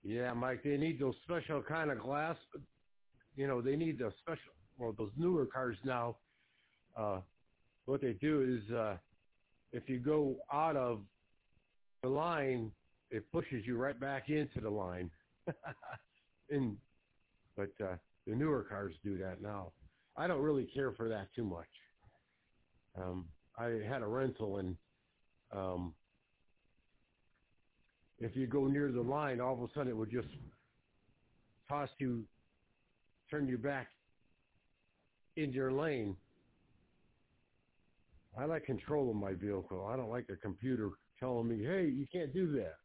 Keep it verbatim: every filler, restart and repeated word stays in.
Yeah, Mike, they need those special kind of glass. You know, they need the special, well, those newer cars now, uh, what they do is uh, if you go out of the line, it pushes you right back into the line. and, but uh, the newer cars do that now. I don't really care for that too much. Um, I had a rental, and um, if you go near the line, all of a sudden it would just toss you, turn you back in your lane. I like control of my vehicle. I don't like a computer telling me, hey, you can't do that.